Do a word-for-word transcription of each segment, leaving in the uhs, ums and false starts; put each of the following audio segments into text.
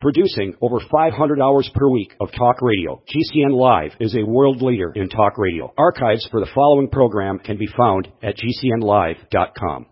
Producing over five hundred hours per week of talk radio, G C N Live is a world leader in talk radio. Archives for the following program can be found at G C N live dot com.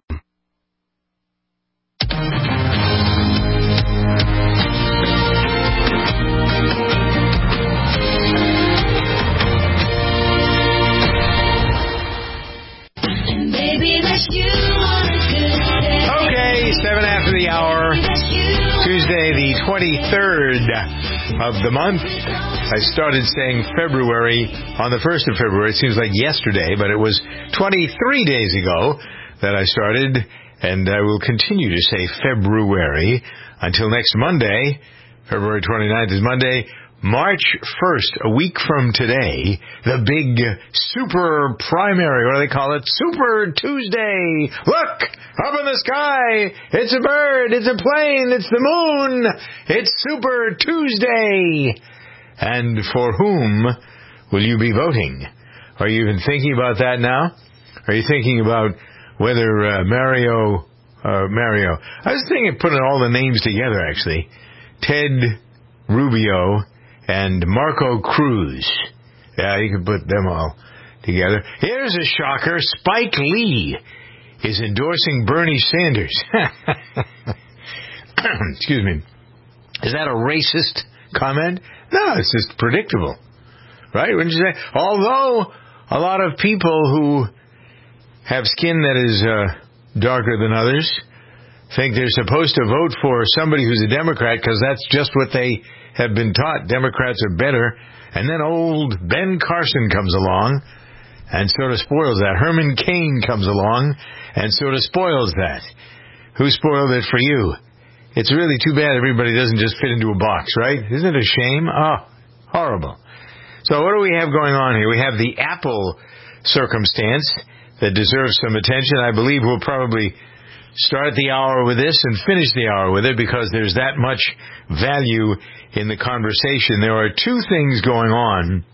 Okay, seven after the hour, Tuesday the twenty-third of the month. I started saying February on the first of February. It seems like yesterday, but it was twenty-three days ago that I started, and I will continue to say February until next Monday. February twenty-ninth is Monday. March first, a week from today, the big super primary, what do they call it? Super Tuesday. Look, up in the sky, it's a bird, it's a plane, it's the moon. It's Super Tuesday. And for whom will you be voting? Are you even thinking about that now? Are you thinking about whether uh, Mario, uh, Mario, I was thinking of putting all the names together, actually. Ted Rubio and Marco Cruz. Yeah, you can put them all together. Here's a shocker. Spike Lee is endorsing Bernie Sanders. Excuse me. Is that a racist comment? No, it's just predictable. Right? Wouldn't you say? Although a lot of people who have skin that is uh, darker than others think they're supposed to vote for somebody who's a Democrat because that's just what they have been taught. Democrats are better. And then old Ben Carson comes along and sort of spoils that. Herman Cain comes along and sort of spoils that. Who spoiled it for you? It's really too bad everybody doesn't just fit into a box, right? Isn't it a shame? Oh, horrible. So what do we have going on here? We have the Apple circumstance that deserves some attention. I believe we'll probably start the hour with this and finish the hour with it because there's that much value in the conversation. There are two things going on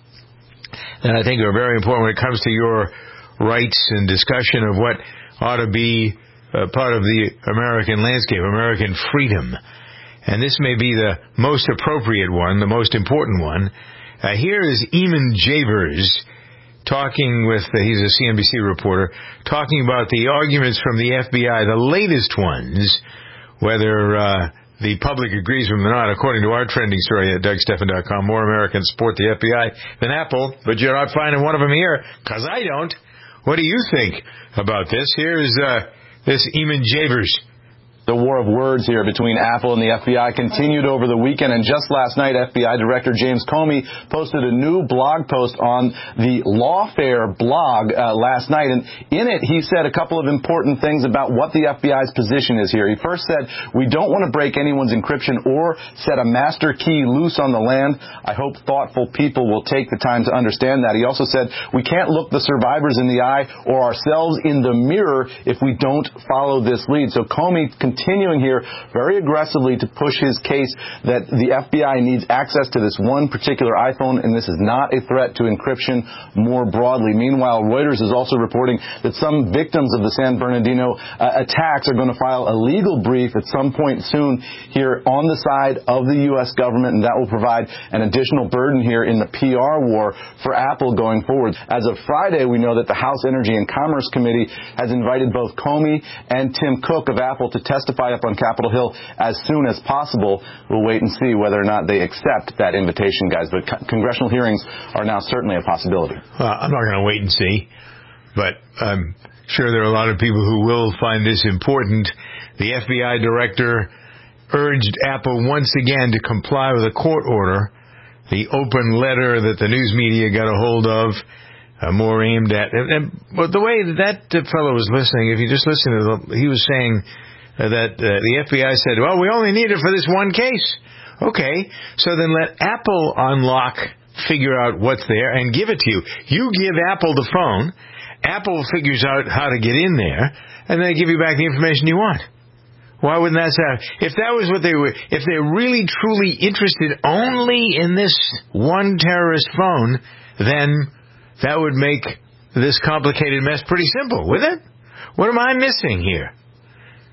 that I think are very important when it comes to your rights and discussion of what ought to be uh, part of the American landscape, American freedom. And this may be the most appropriate one, the most important one. Uh, here is Eamon Javers talking with, uh, he's a C N B C reporter, talking about the arguments from the F B I, the latest ones, whether uh, the public agrees with them or not. According to our trending story at Doug Stephan dot com, more Americans support the F B I than Apple, but you're not finding one of them here, because I don't. What do you think about this? Here is uh, this Eamon Javers. The war of words here between Apple and the F B I continued over the weekend, and just last night, F B I Director James Comey posted a new blog post on the Lawfare blog uh, last night, and in it, he said a couple of important things about what the F B I's position is here. He first said, we don't want to break anyone's encryption or set a master key loose on the land. I hope thoughtful people will take the time to understand that. He also said, we can't look the survivors in the eye or ourselves in the mirror if we don't follow this lead. So Comey continued continuing here very aggressively to push his case that the F B I needs access to this one particular iPhone, and this is not a threat to encryption more broadly. Meanwhile, Reuters is also reporting that some victims of the San Bernardino uh, attacks are going to file a legal brief at some point soon here on the side of the U S government, and that will provide an additional burden here in the P R war for Apple going forward. As of Friday, we know that the House Energy and Commerce Committee has invited both Comey and Tim Cook of Apple to testify up on Capitol Hill as soon as possible. We'll wait and see whether or not they accept that invitation, guys. But co- congressional hearings are now certainly a possibility. Well, I'm not going to wait and see, but I'm sure there are a lot of people who will find this important. The F B I director urged Apple once again to comply with a court order, the open letter that the news media got a hold of, uh, more aimed at. And, and but the way that that fellow was listening, if you just listen to the, he was saying that uh, the F B I said, well, we only need it for this one case. Okay, so then let Apple unlock, figure out what's there, and give it to you. You give Apple the phone, Apple figures out how to get in there, and they give you back the information you want. Why wouldn't that sound? If that was what they were, if they're really, truly interested only in this one terrorist phone, then that would make this complicated mess pretty simple, wouldn't it? What am I missing here?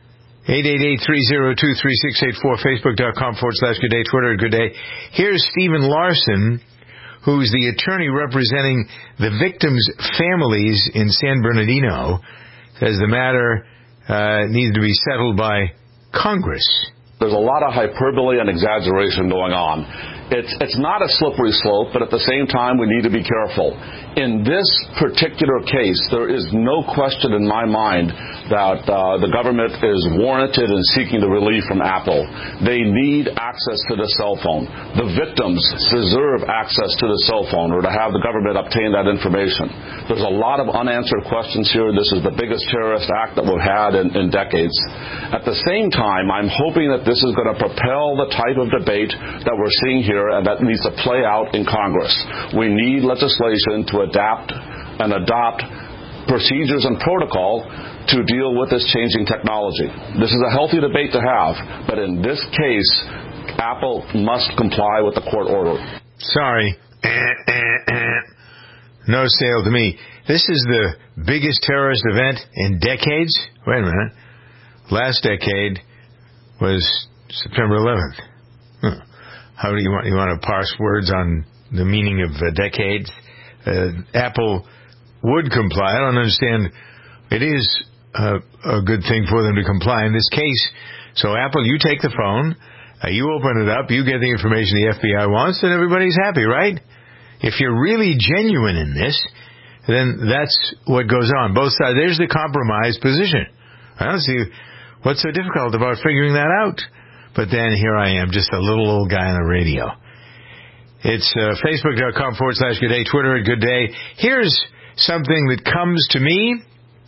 eight eight eight, three oh two, three six eight four, facebook.com forward slash good day, Twitter at good day. Here's Stephen Larson, who's the attorney representing the victims' families in San Bernardino, says the matter uh, needs to be settled by Congress. There's a lot of hyperbole and exaggeration going on. It's, it's not a slippery slope, but at the same time, we need to be careful. In this particular case, there is no question in my mind that uh, the government is warranted in seeking the relief from Apple. They need access to the cell phone. The victims deserve access to the cell phone or to have the government obtain that information. There's a lot of unanswered questions here. This is the biggest terrorist act that we've had in, in decades. At the same time, I'm hoping that this is going to propel the type of debate that we're seeing here and that needs to play out in Congress. We need legislation to adapt and adopt procedures and protocol to deal with this changing technology. This is a healthy debate to have, but in this case, Apple must comply with the court order. Sorry. No sale to me. This is the biggest terrorist event in decades? Wait a minute. Last decade was September eleventh. Huh. How do you want, you want to parse words on the meaning of uh, decades? Uh, Apple would comply. I don't understand. It is uh, a good thing for them to comply in this case. So Apple, you take the phone, uh, you open it up, you get the information the F B I wants, and everybody's happy, right? If you're really genuine in this, then that's what goes on. Both sides. There's the compromise position. I don't see what's so difficult about figuring that out. But then here I am, just a little old guy on the radio. It's uh, facebook.com forward slash good day, Twitter at good day. Here's something that comes to me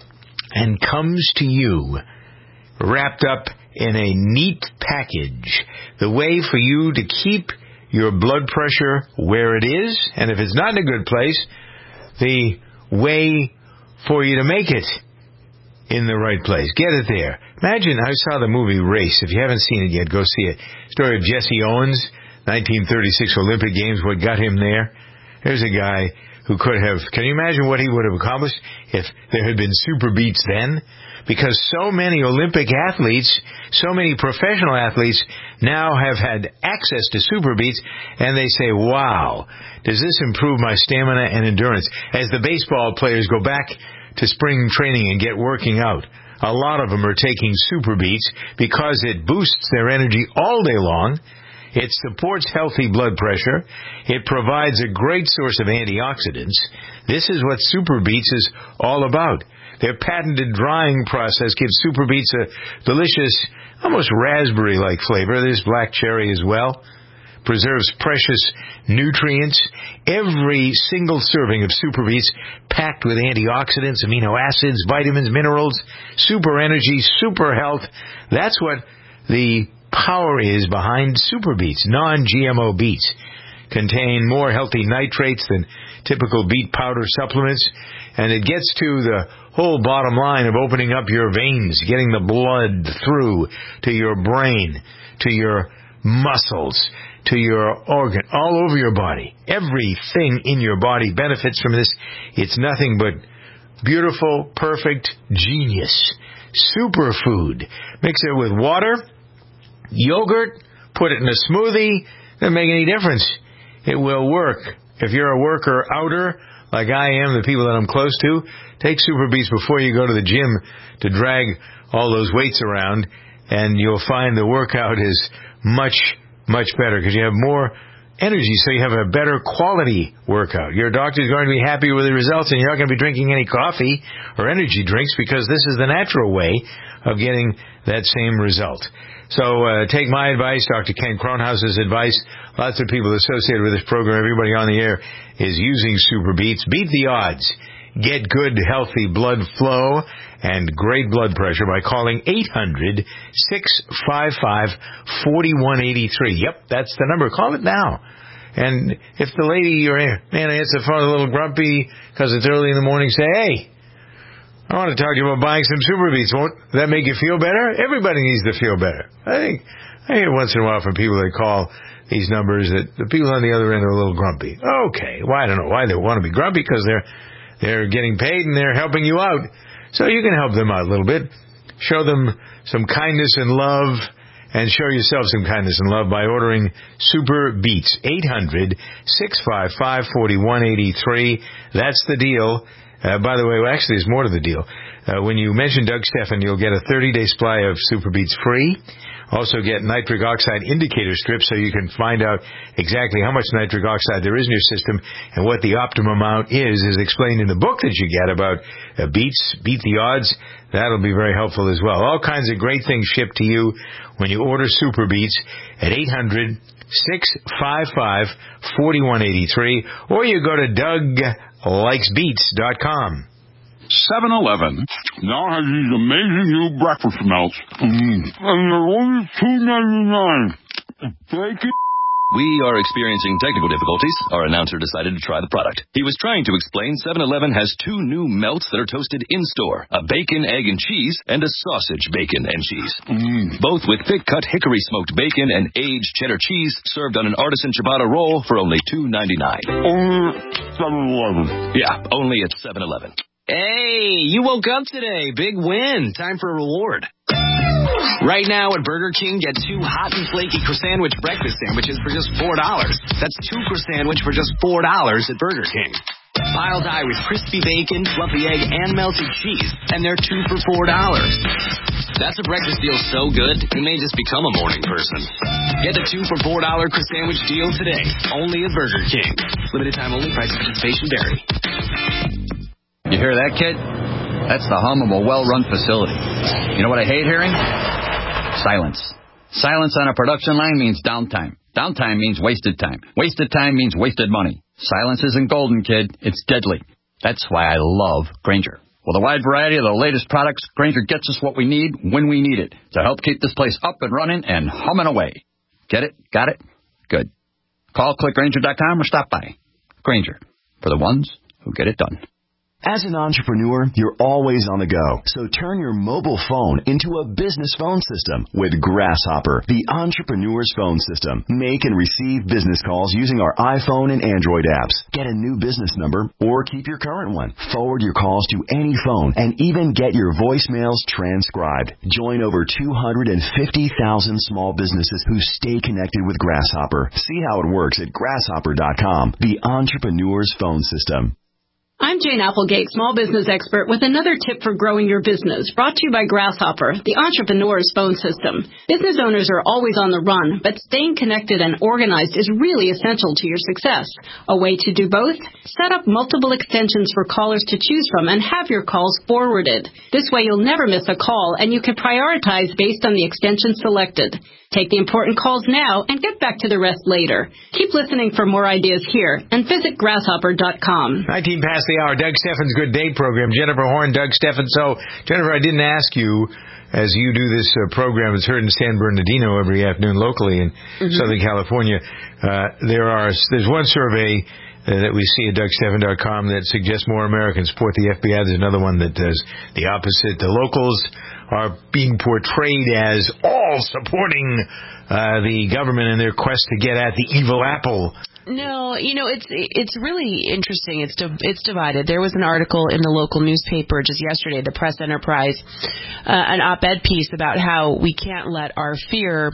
and comes to you, wrapped up in a neat package. The way for you to keep your blood pressure where it is, and if it's not in a good place, the way for you to make it in the right place. Get it there. Imagine, I saw the movie Race. If you haven't seen it yet, go see it. Story of Jesse Owens, nineteen thirty-six Olympic Games, what got him there. There's a guy who could have, can you imagine what he would have accomplished if there had been super beats then? Because so many Olympic athletes, so many professional athletes now have had access to super beats, and they say, wow, does this improve my stamina and endurance? As the baseball players go back to spring training and get working out, a lot of them are taking super beats because it boosts their energy all day long. It supports healthy blood pressure. It provides a great source of antioxidants. This is what super beets is all about. Their patented drying process gives super beets a delicious, almost raspberry-like flavor. There's black cherry as well. Preserves precious nutrients. Every single serving of super beets packed with antioxidants, amino acids, vitamins, minerals, super energy, super health. That's what the power is behind super beets. Non-G M O beets contain more healthy nitrates than typical beet powder supplements, and it gets to the whole bottom line of opening up your veins, getting the blood through to your brain, to your muscles, to your organ, all over your body. Everything in your body benefits from this. It's nothing but beautiful, perfect genius. Superfood. Mix it with water, yogurt, put it in a smoothie. Doesn't make any difference. It will work. If you're a worker outer, like I am, the people that I'm close to, take super beets before you go to the gym to drag all those weights around, and you'll find the workout is much, much better because you have more energy, so you have a better quality workout. Your doctor's going to be happy with the results, and you're not going to be drinking any coffee or energy drinks because this is the natural way of getting that same result. So uh, take my advice, Doctor Ken Kronhouse's advice. Lots of people associated with this program, everybody on the air, is using super beets. Beat the odds. Get good, healthy blood flow and great blood pressure by calling eight hundred, six five five, four one eight three. Yep, that's the number. Call it now. And if the lady you're in, man, I answer the phone a little grumpy because it's early in the morning, say, hey, I want to talk to you about buying some super beets. Won't that make you feel better? Everybody needs to feel better. I think I hear once in a while from people that call these numbers that the people on the other end are a little grumpy. Okay, well, I don't know why they want to be grumpy, because they're they're getting paid and they're helping you out. So you can help them out a little bit. show them some kindness and love, and show yourself some kindness and love by ordering Super Beets. eight hundred, six five five, four one eight three. That's the deal. Uh, by the way, well, actually, there's more to the deal. Uh, when you mention Doug Stephan, you'll get a thirty-day supply of Super Beets free. Also get nitric oxide indicator strips so you can find out exactly how much nitric oxide there is in your system, and what the optimum amount is is explained in the book that you get about uh, beets, Beat the Odds. That'll be very helpful as well. All kinds of great things shipped to you when you order Super Beets at eight hundred, six five five, four one eight three, or you go to doug likes beets dot com. seven eleven now has these amazing new breakfast melts, mm. and they're only two ninety-nine. Bacon. We are experiencing technical difficulties. Our announcer decided to try the product. He was trying to explain seven eleven has two new melts that are toasted in-store, a bacon, egg, and cheese, and a sausage bacon and cheese. Mm. Both with thick-cut hickory-smoked bacon and aged cheddar cheese, served on an artisan ciabatta roll for only two ninety-nine. Only seven eleven. Yeah, only at seven eleven. Hey, you woke up today. Big win. Time for a reward. Right now at Burger King, get two hot and flaky croissant breakfast sandwiches for just four dollars. That's two croissant for just four dollars at Burger King. Piled high with crispy bacon, fluffy egg, and melted cheese. And they're two for four dollars. That's a breakfast deal so good, you may just become a morning person. Get the two for four dollars croissant deal today. Only at Burger King. Limited time only. Price and participation vary. You hear that, kid? That's the hum of a well-run facility. You know what I hate hearing? Silence. Silence on a production line means downtime. Downtime means wasted time. Wasted time means wasted money. Silence isn't golden, kid. It's deadly. That's why I love Grainger. With a wide variety of the latest products, Grainger gets us what we need when we need it to help keep this place up and running and humming away. Get it? Got it? Good. Call click grainger dot com or stop by. Grainger, for the ones who get it done. As an entrepreneur, you're always on the go. So turn your mobile phone into a business phone system with Grasshopper, the entrepreneur's phone system. Make and receive business calls using our iPhone and Android apps. Get a new business number or keep your current one. Forward your calls to any phone and even get your voicemails transcribed. Join over two hundred fifty thousand small businesses who stay connected with Grasshopper. See how it works at grasshopper dot com, the entrepreneur's phone system. I'm Jane Applegate, small business expert, with another tip for growing your business, brought to you by Grasshopper, the entrepreneur's phone system. Business owners are always on the run, but staying connected and organized is really essential to your success. A way to do both? Set up multiple extensions for callers to choose from and have your calls forwarded. This way you'll never miss a call, and you can prioritize based on the extension selected. Take the important calls now and get back to the rest later. Keep listening for more ideas here and visit grasshopper dot com. nineteen past the hour, Doug Stephan's Good Day program. Jennifer Horn, Doug Stephan. So, Jennifer, I didn't ask you, as you do this uh, program, it's heard in San Bernardino every afternoon locally in mm-hmm. Southern California. Uh, there are there's one survey uh, that we see at doug stephan dot com that suggests more Americans support the F B I. There's another one that does the opposite. The locals are being portrayed as all supporting uh, the government in their quest to get at the evil apple. No, you know, it's it's really interesting. It's it's divided. There was an article in the local newspaper just yesterday, the Press Enterprise, uh, an op-ed piece about how we can't let our fear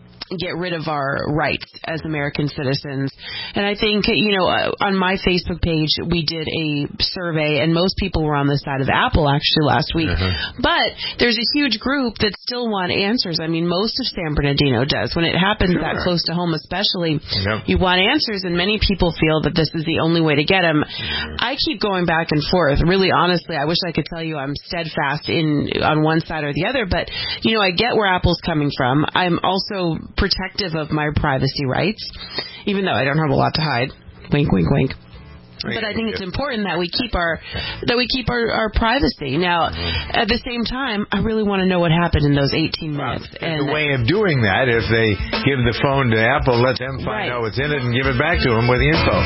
get rid of our rights as American citizens. And I think, you know, uh, on my Facebook page, we did a survey, and most people were on the side of Apple, actually, last week. Uh-huh. But there's a huge group that still want answers. I mean, most of San Bernardino does. When it happens sure. that close to home, especially, yep. you want answers, and many people feel that this is the only way to get them. Mm-hmm. I keep going back and forth. Really, honestly, I wish I could tell you I'm steadfast in on one side or the other, but, you know, I get where Apple's coming from. I'm also protective of my privacy rights, even though I don't have a lot to hide. Wink, wink, wink. But I think it's important that we keep our that we keep our, our privacy. Now, at the same time, I really want to know what happened in those eighteen minutes. Well, and the way of doing that, if they give the phone to Apple, let them find right. out what's in it and give it back to them with the info.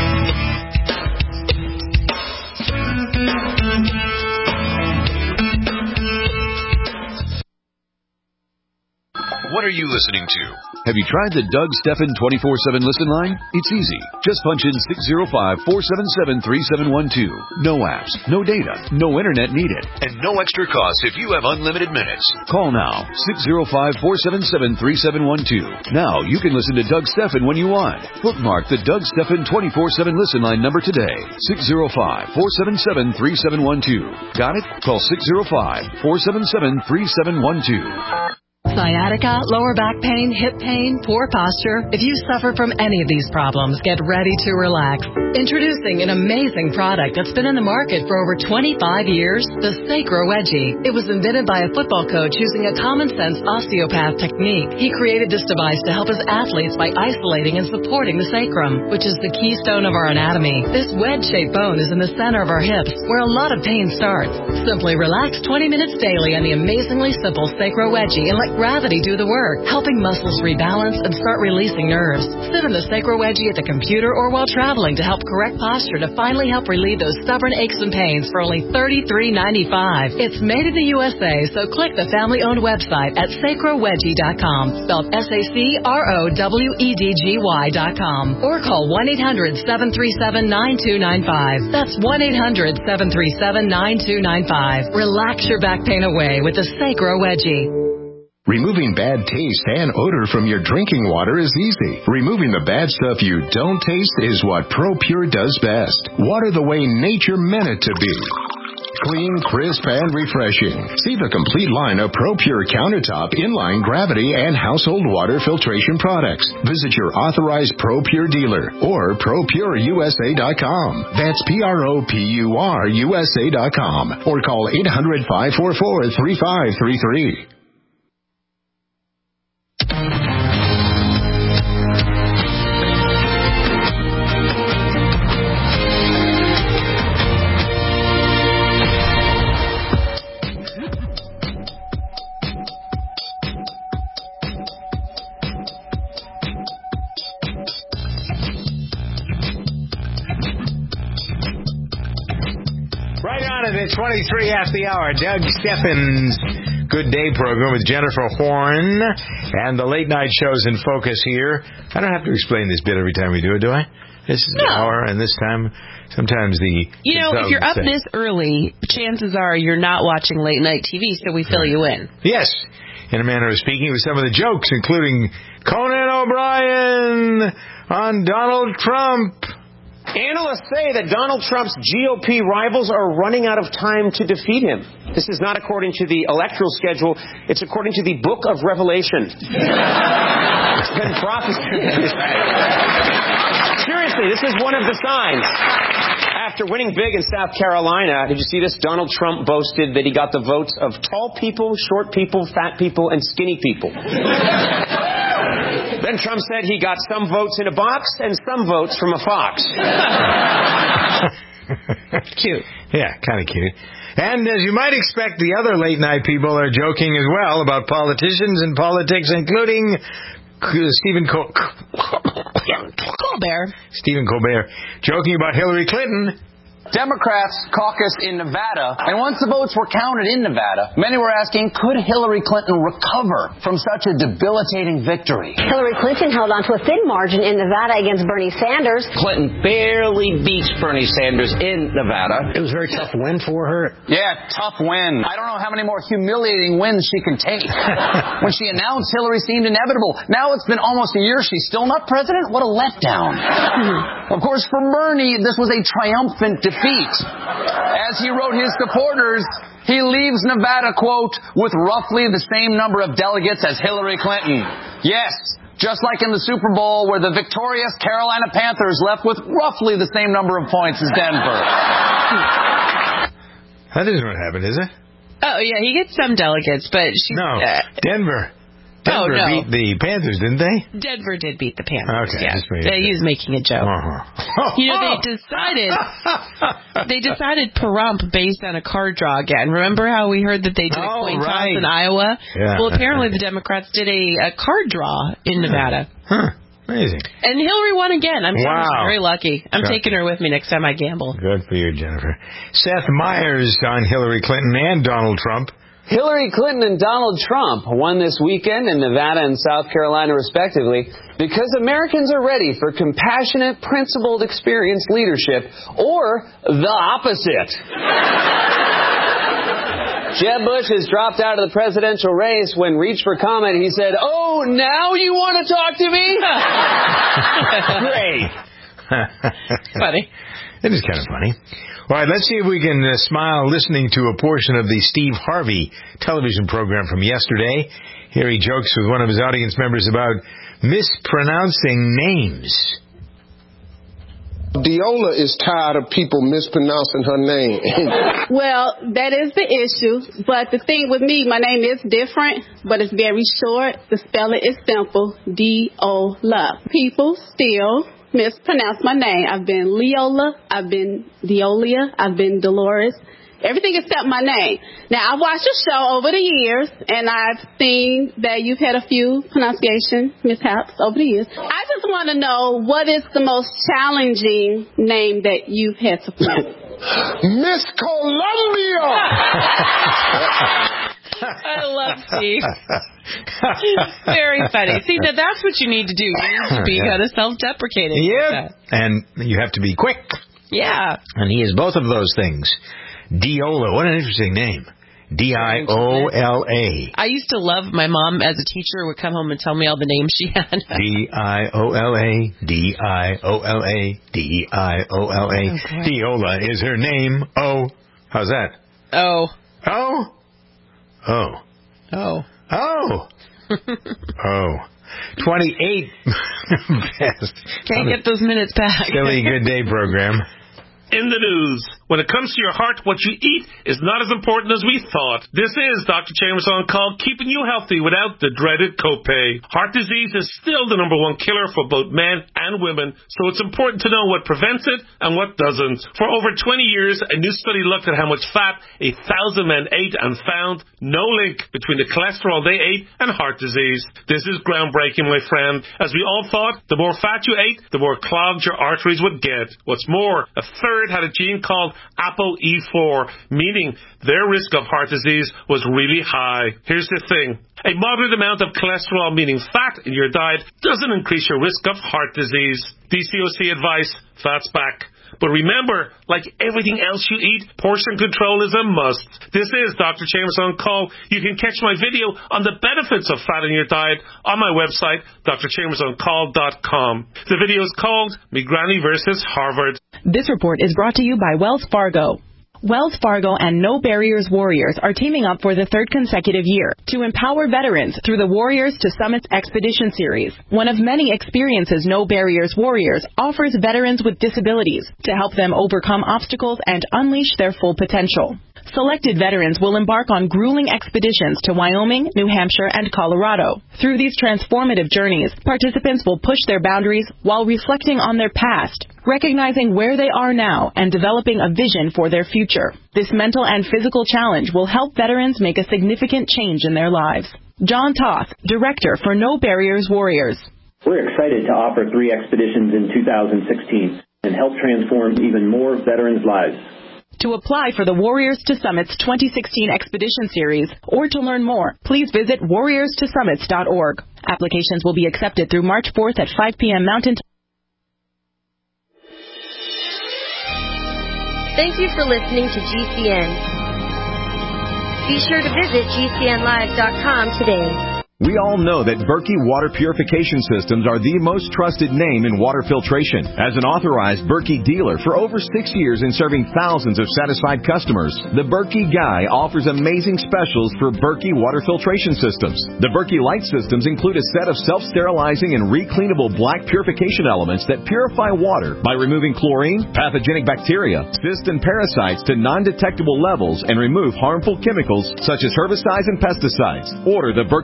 What are you listening to? Have you tried the Doug Stephan twenty-four seven listen line? It's easy. Just punch in six zero five, four seven seven, three seven one two. No apps, no data, no internet needed. And no extra cost if you have unlimited minutes. Call now, six zero five, four seven seven, three seven one two. Now you can listen to Doug Stephan when you want. Bookmark the Doug Stephan twenty-four seven listen line number today. six zero five, four seven seven, three seven one two. Got it? Call six zero five, four seven seven, three seven one two. Sciatica, lower back pain, hip pain, poor posture. If you suffer from any of these problems, get ready to relax. Introducing an amazing product that's been in the market for over twenty-five years, the Sacro Wedgie. It was invented by a football coach using a common-sense osteopath technique. He created this device to help his athletes by isolating and supporting the sacrum, which is the keystone of our anatomy. This wedge-shaped bone is in the center of our hips, where a lot of pain starts. Simply relax twenty minutes daily on the amazingly simple Sacro Wedgie and let gravity do the work, helping muscles rebalance and start releasing nerves. Sit in the Sacro Wedgie at the computer or while traveling to help correct posture to finally help relieve those stubborn aches and pains for only thirty-three ninety-five. It's made in the U S A, so click the family-owned website at sacro wedgie dot com, spelled S A C R O W E D G Y dot com, or call one eight hundred, seven three seven, nine two nine five. That's one eight hundred, seven three seven, nine two nine five. Relax your back pain away with the Sacro Wedgie. Removing bad taste and odor from your drinking water is easy. Removing the bad stuff you don't taste is what ProPure does best. Water the way nature meant it to be. Clean, crisp, and refreshing. See the complete line of ProPure countertop, inline, gravity, and household water filtration products. Visit your authorized ProPure dealer or pro pure U S A dot com. That's P R O P U R U S A dot com. Or call eight hundred, five four four, three five three three. twenty-three after the hour, Doug Stephan's Good Day program with Jennifer Horn and the late night shows in focus here. I don't have to explain this bit every time we do it, do I? This is no. the hour, and this time, sometimes the... You know, if you're up say. this early, chances are you're not watching late night T V, so we fill you in. Yes, in a manner of speaking, with some of the jokes, including Conan O'Brien on Donald Trump. Analysts say that Donald Trump's G O P rivals are running out of time to defeat him. This is not according to the electoral schedule. It's according to the Book of Revelation. It's been prophesied. Seriously, this is one of the signs. After winning big in South Carolina, did you see this? Donald Trump boasted that he got the votes of tall people, short people, fat people, and skinny people. Then Trump said he got some votes in a box and some votes from a fox. Cute. Yeah, kind of cute. And as you might expect, the other late night people are joking as well about politicians and politics, including Stephen Col- Colbert. Stephen Colbert, joking about Hillary Clinton. Democrats caucus in Nevada, and once the votes were counted in Nevada, many were asking, could Hillary Clinton recover from such a debilitating victory? Hillary Clinton held on to a thin margin in Nevada against Bernie Sanders. Clinton barely beats Bernie Sanders in Nevada. It was a very tough win for her. Yeah, tough win. I don't know how many more humiliating wins she can take. When she announced Hillary seemed inevitable. Now it's been almost a year. She's still not president? What a letdown. Of course, for Bernie, this was a triumphant defeat. As he wrote his supporters, he leaves Nevada, quote, with roughly the same number of delegates as Hillary Clinton. Yes, just like in the Super Bowl where the victorious Carolina Panthers left with roughly the same number of points as Denver. That isn't what happened, is it? Oh, yeah, he gets some delegates, but she... No, uh, Denver. Denver oh, no. beat the Panthers, didn't they? Denver did beat the Panthers. Okay, yeah. just made He was making a joke. Uh-huh. You know, they decided they decided Pahrump based on a card draw again. Remember how we heard that they did oh, a coin right. toss in Iowa? Yeah. Well, apparently the Democrats did a, a card draw in Nevada. Huh. Amazing. And Hillary won again. I'm wow. very lucky. I'm sure. taking her with me next time I gamble. Good for you, Jennifer. Seth Meyers on Hillary Clinton and Donald Trump. Hillary Clinton and Donald Trump won this weekend in Nevada and South Carolina, respectively, because Americans are ready for compassionate, principled, experienced leadership, or the opposite. Jeb Bush has dropped out of the presidential race. When reached for comment, he said, "Oh, now you want to talk to me?" Great. Funny. It is kind of funny. All right, let's see if we can uh, smile listening to a portion of the Steve Harvey television program from yesterday. Here he jokes with one of his audience members about mispronouncing names. Deola is tired of people mispronouncing her name. Well, that is the issue. But the thing with me, my name is different, but it's very short. The spelling is simple. D-O-L-A. People still mispronounce my name. I've been Leola. I've been Deolia. I've been Dolores. Everything except my name. Now, I've watched your show over the years, and I've seen that you've had a few pronunciation mishaps over the years. I just want to know, what is the most challenging name that you've had to pronounce? Miss Columbia! I love Steve. Very funny. See, now that's what you need to do. You need to be kind of self-deprecating. Yeah, and you have to be quick. Yeah. And he is both of those things. Deola, what an interesting name. D I O L A. I used to love my mom as a teacher would come home and tell me all the names she had. D I O L A, D I O L A, D I O L A. Okay. Deola is her name. Oh, how's that? Oh. Oh? Oh. Oh. Oh. Oh. twenty-eight. Best. Can't get those minutes back. Silly Good Day program. In the news, when it comes to your heart, what you eat is not as important as we thought. This is Doctor Chambers on Call, keeping you healthy without the dreaded copay. Heart disease is still the number one killer for both men and women, so it's important to know what prevents it and what doesn't. For over twenty years, a new study looked at how much fat a thousand men ate and found no link between the cholesterol they ate and heart disease. This is groundbreaking, my friend. As we all thought, the more fat you ate, the more clogged your arteries would get. What's more, a third had a gene called A P O E four, meaning their risk of heart disease was really high. Here's the thing. A moderate amount of cholesterol, meaning fat, in your diet doesn't increase your risk of heart disease. D C O C advice, fat's back. But remember, like everything else you eat, portion control is a must. This is Doctor Chambers on Call. You can catch my video on the benefits of fat in your diet on my website, D R chambers on call dot com. The video is called Me Granny versus Harvard. This report is brought to you by Wells Fargo. Wells Fargo and No Barriers Warriors are teaming up for the third consecutive year to empower veterans through the Warriors to Summits Expedition Series. One of many experiences No Barriers Warriors offers veterans with disabilities to help them overcome obstacles and unleash their full potential. Selected veterans will embark on grueling expeditions to Wyoming, New Hampshire, and Colorado. Through these transformative journeys, participants will push their boundaries while reflecting on their past, recognizing where they are now, and developing a vision for their future. This mental and physical challenge will help veterans make a significant change in their lives. John Toth, Director for No Barriers Warriors. We're excited to offer three expeditions in two thousand sixteen and help transform even more veterans' lives. To apply for the Warriors to Summits twenty sixteen Expedition Series or to learn more, please visit warriors to summits dot org. Applications will be accepted through March fourth at five p.m. Mountain Time. Thank you for listening to G C N. Be sure to visit G C N live dot com today. We all know that Berkey Water Purification Systems are the most trusted name in water filtration. As an authorized Berkey dealer for over six years and serving thousands of satisfied customers, the Berkey Guy offers amazing specials for Berkey Water Filtration Systems. The Berkey Light Systems include a set of self-sterilizing and recleanable black purification elements that purify water by removing chlorine, pathogenic bacteria, cysts, and parasites to non-detectable levels and remove harmful chemicals such as herbicides and pesticides. Order the Berkey Light Systems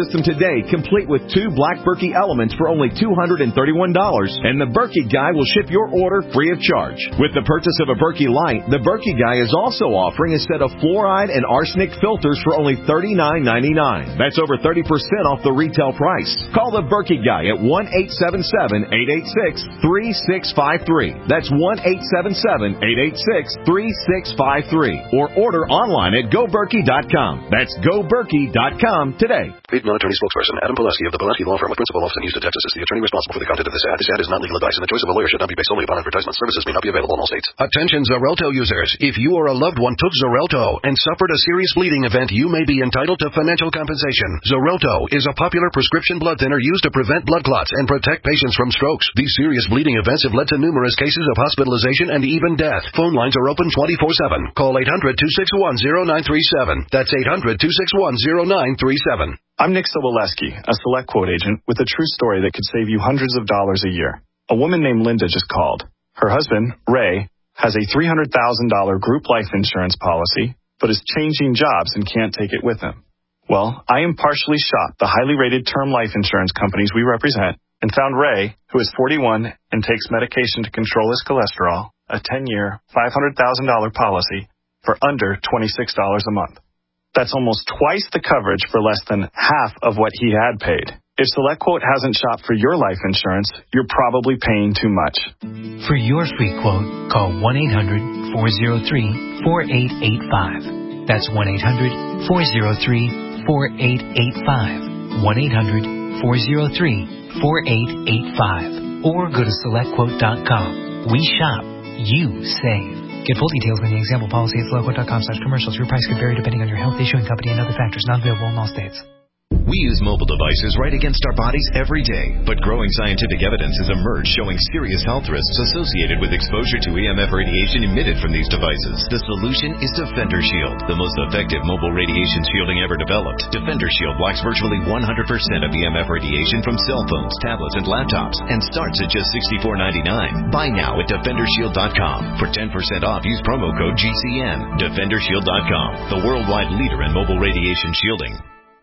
system today, complete with two Black Berkey elements for only two hundred thirty-one dollars, and the Berkey Guy will ship your order free of charge. With the purchase of a Berkey Light, the Berkey Guy is also offering a set of fluoride and arsenic filters for only thirty-nine ninety-nine. That's over thirty percent off the retail price. Call the Berkey Guy at one eight seven seven, eight eight six, three six five three. That's one eight seven seven, eight eight six, three six five three. Or order online at go berkey dot com. That's go berkey dot com today. Paid non-attorney spokesperson Adam Pileski of the Pileski Law Firm with principal office in Houston, Texas is the attorney responsible for the content of this ad. This ad is not legal advice, and the choice of a lawyer should not be based solely upon advertisement. Services may not be available in all states. Attention Xarelto users. If you or a loved one took Xarelto and suffered a serious bleeding event, you may be entitled to financial compensation. Xarelto is a popular prescription blood thinner used to prevent blood clots and protect patients from strokes. These serious bleeding events have led to numerous cases of hospitalization and even death. Phone lines are open twenty-four seven. Call eight hundred, two six one, zero nine three seven. That's eight hundred, two six one, zero nine three seven. I'm Nick Soboleski, a Select Quote agent with a true story that could save you hundreds of dollars a year. A woman named Linda just called. Her husband, Ray, has a three hundred thousand dollars group life insurance policy, but is changing jobs and can't take it with him. Well, I impartially shopped the highly rated term life insurance companies we represent and found Ray, who is forty-one and takes medication to control his cholesterol, a ten-year, five hundred thousand dollars policy for under twenty-six dollars a month. That's almost twice the coverage for less than half of what he had paid. If SelectQuote hasn't shopped for your life insurance, you're probably paying too much. For your free quote, call one eight hundred, four oh three, four eight eight five. That's one eight hundred, four oh three, four eight eight five. one eight hundred, four oh three, four eight eight five. Or go to select quote dot com. We shop, you save. Get full details in the example policy at select quote dot com slash commercials. Your price could vary depending on your health, issuing company, and other factors. Not available in all states. We use mobile devices right against our bodies every day, but growing scientific evidence has emerged showing serious health risks associated with exposure to E M F radiation emitted from these devices. The solution is Defender Shield, the most effective mobile radiation shielding ever developed. Defender Shield blocks virtually one hundred percent of E M F radiation from cell phones, tablets, and laptops, and starts at just sixty-four ninety-nine. Buy now at defender shield dot com. For ten percent off, use promo code G C N. defender shield dot com, the worldwide leader in mobile radiation shielding.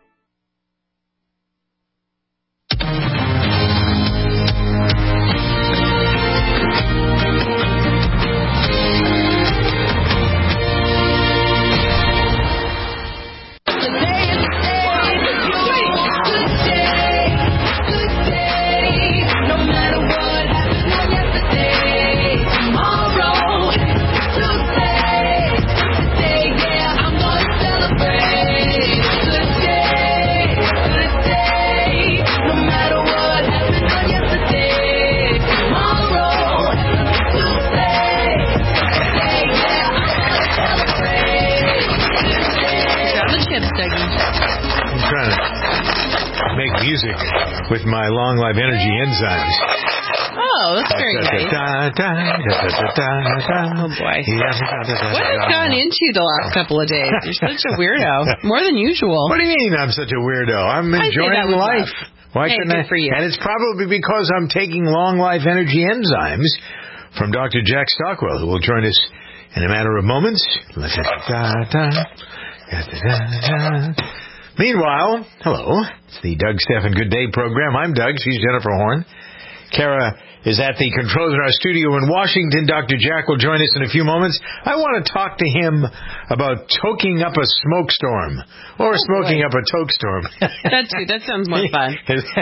Music with my long life energy enzymes. Oh, that's very nice. Oh boy. What has gone into you the last couple of days? You're such a weirdo. More than usual. What do you mean I'm such a weirdo? I'm enjoying life. Why hey, shouldn't I? For you. And it's probably because I'm taking long life energy enzymes from Doctor Jack Stockwell, who will join us in a matter of moments. Meanwhile, hello, it's the Doug Stephan Good Day program. I'm Doug. She's Jennifer Horn. Kara is at the controls in our studio in Washington. Doctor Jack will join us in a few moments. I want to talk to him about toking up a smoke storm or oh, smoking boy. up a toke storm. That's it. That sounds more fun.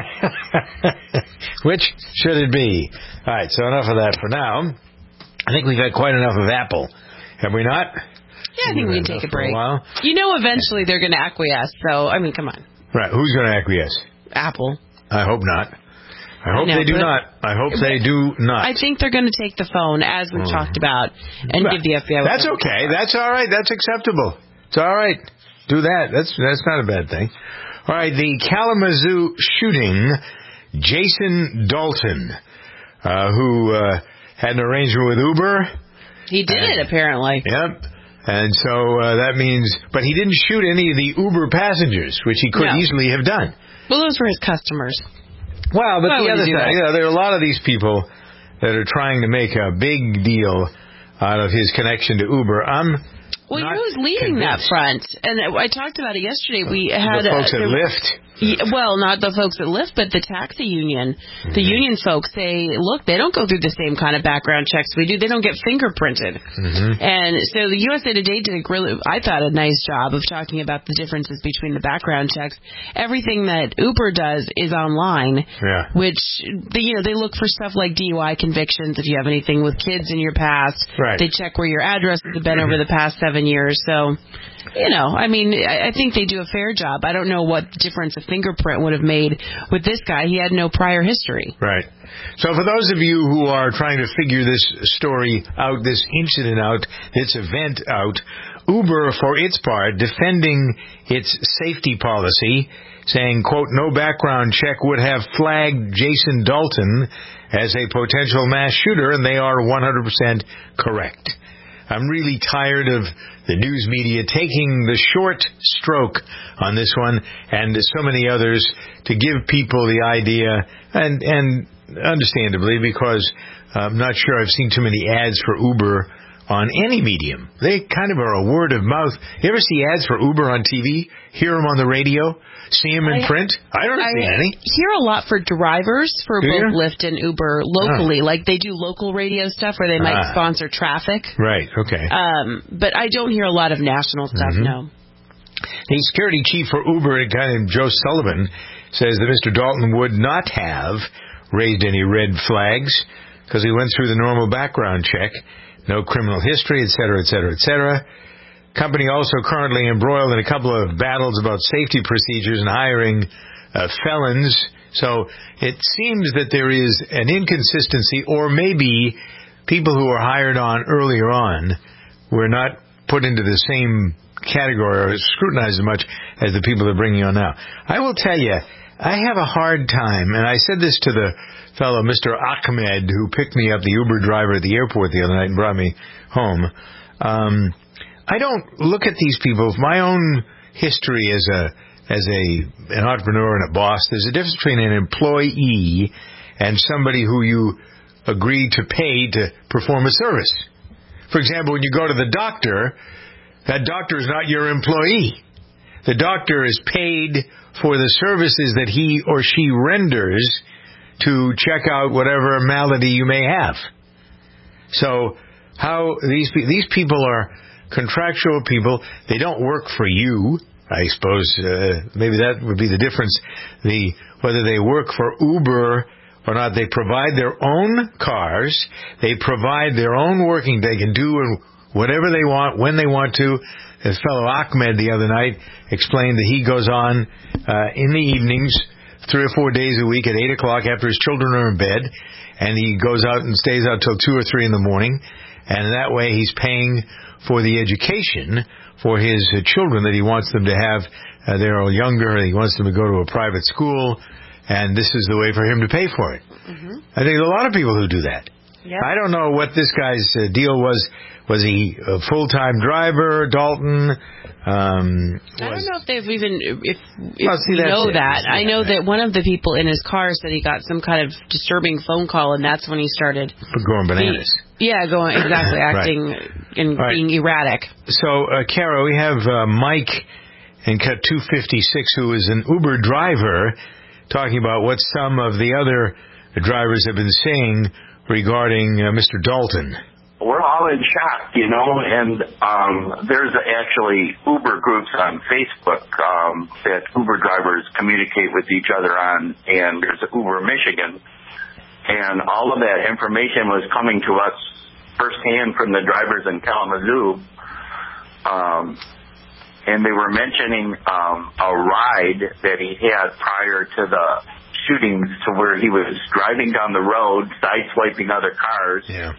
Which should it be? All right, so enough of that for now. I think we've had quite enough of Apple, have we not? Yeah, I think we can take a break. A you know, eventually they're going to acquiesce, so, I mean, come on. Right, who's going to acquiesce? Apple. I hope not. I hope I know, they do not. I hope they do not. I think they're going to take the phone, as we've mm. talked about, and right. give the F B I... That's okay. That's all right. That's acceptable. It's all right. Do that. That's that's not a bad thing. All right, the Kalamazoo shooting, Jason Dalton, uh, who uh, had an arrangement with Uber. He did and, it, apparently. Yep. And so uh, that means... But he didn't shoot any of the Uber passengers, which he could no. easily have done. Well, those were his customers. Well, but Why the other thing, you know, there are a lot of these people that are trying to make a big deal out of his connection to Uber. I'm Well, not who's leading convinced. that front? And I talked about it yesterday. We had the folks a, at Lyft. Yeah, well, not the folks at Lyft, but the taxi union. Mm-hmm. The union folks say, look, they don't go through the same kind of background checks we do. They don't get fingerprinted. Mm-hmm. And so the U S A Today did a really, I thought, a nice job of talking about the differences between the background checks. Everything that Uber does is online, yeah. which, they, you know, they look for stuff like D U I convictions, if you have anything with kids in your past. Right. They check where your addresses have been over the past seven years. So... You know, I mean, I think they do a fair job. I don't know what difference a fingerprint would have made with this guy. He had no prior history. Right. So for those of you who are trying to figure this story out, this incident out, this event out, Uber, for its part, defending its safety policy, saying, quote, no background check would have flagged Jason Dalton as a potential mass shooter, and they are one hundred percent correct. I'm really tired of the news media taking the short stroke on this one and so many others to give people the idea, and, and understandably, because I'm not sure I've seen too many ads for Uber on any medium. They kind of are a word of mouth. You ever see ads for Uber on T V? Hear them on the radio? See them in I, print? I don't I see any. hear a lot for drivers for do both you? Lyft and Uber locally. Oh. Like they do local radio stuff where they might ah. sponsor traffic. Right, okay. Um, but I don't hear a lot of national stuff, mm-hmm. no. The security chief for Uber, a guy named Joe Sullivan, says that Mister Dalton would not have raised any red flags because he went through the normal background check. No criminal history, et cetera, et cetera, et cetera. Company also currently embroiled in a couple of battles about safety procedures and hiring uh, felons. So it seems that there is an inconsistency, or maybe people who were hired on earlier on were not put into the same category or scrutinized as much as the people they're bringing on now. I will tell you, I have a hard time, and I said this to the fellow, Mister Ahmed, who picked me up, the Uber driver at the airport the other night and brought me home. Um, I don't look at these people. My own history as a as a an entrepreneur and a boss, there's a difference between an employee and somebody who you agree to pay to perform a service. For example, when you go to the doctor, that doctor is not your employee. The doctor is paid for the services that he or she renders to check out whatever malady you may have. So how these these people are contractual people. They don't work for you. I suppose uh, maybe that would be the difference. The whether they work for Uber or not, they provide their own cars. They provide their own working. They can do whatever they want when they want to. His fellow Ahmed the other night explained that he goes on uh, in the evenings, three or four days a week at eight o'clock after his children are in bed, and he goes out and stays out till two or three in the morning, and that way he's paying for the education for his uh, children that he wants them to have. Uh, they're all younger, and he wants them to go to a private school, and this is the way for him to pay for it. Mm-hmm. I think there's a lot of people who do that. Yep. I don't know what this guy's uh, deal was. Was he a full-time driver, Dalton? Um, I don't know if they've even, if, if well, see, we know it. that. I know that one of the people in his car said he got some kind of disturbing phone call, and that's when he started going bananas. He, yeah, going exactly, acting right. and right. being erratic. So, uh, Kara, we have uh, Mike in cut two fifty-six, who is an Uber driver, talking about what some of the other drivers have been saying regarding uh, Mister Dalton. We're all in shock, you know, and um, there's actually Uber groups on Facebook um, that Uber drivers communicate with each other on, and there's Uber Michigan, and all of that information was coming to us firsthand from the drivers in Kalamazoo, um, and they were mentioning um, a ride that he had prior to the shootings, to where he was driving down the road, sideswiping other cars. Yeah.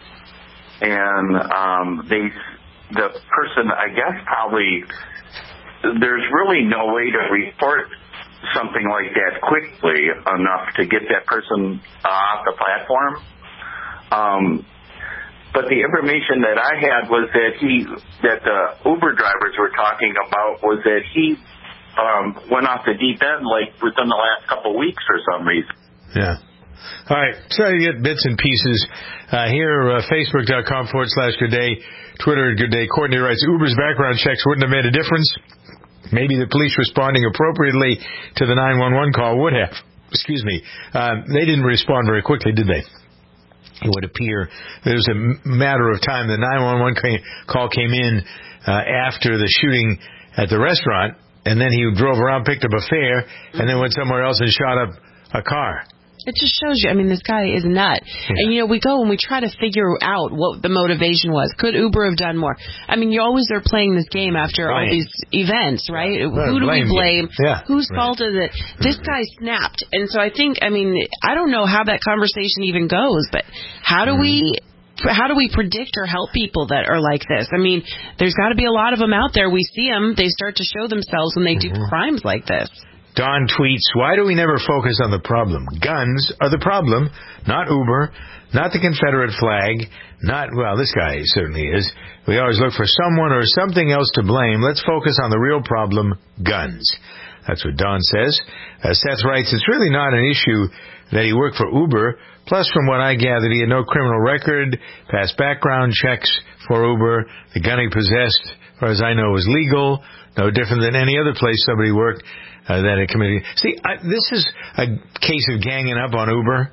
And um, they, the person, I guess, probably, there's really no way to report something like that quickly enough to get that person uh, off the platform. Um, but the information that I had was that he, that the Uber drivers were talking about was that he um, went off the deep end like within the last couple of weeks for some reason. Yeah. All right, so you get bits and pieces uh, here, uh, Facebook.com forward slash Good Day, Twitter at Good Day. Courtney writes, Uber's background checks wouldn't have made a difference Maybe the police responding appropriately to the nine one one call would have. Excuse me. Uh, they didn't respond very quickly, did they? It would appear it was a matter of time. The nine one one call came in uh, after the shooting at the restaurant, and then he drove around, picked up a fare, and then went somewhere else and shot up a car. It just shows you, I mean, this guy is nut. Yeah. And, you know, we go and we try to figure out what the motivation was. Could Uber have done more? I mean, you always are playing this game after blame. all these events, right? Well, Who do we blame? Yeah, Whose right. fault is it? This guy snapped. And so I think, I mean, I don't know how that conversation even goes, but how do mm. we... How do we predict or help people that are like this? I mean, there's got to be a lot of them out there. We see them. They start to show themselves when they do mm-hmm. crimes like this. Don tweets, why do we never focus on the problem? Guns are the problem, not Uber, not the Confederate flag, not, well, this guy certainly is. We always look for someone or something else to blame. Let's focus on the real problem, guns. That's what Don says. Uh, Seth writes, it's really not an issue that he worked for Uber. Plus, from what I gathered, he had no criminal record, passed background checks for Uber. The gun he possessed, as far as I know, was legal, no different than any other place somebody worked uh, that had committed. See, I, this is a case of ganging up on Uber.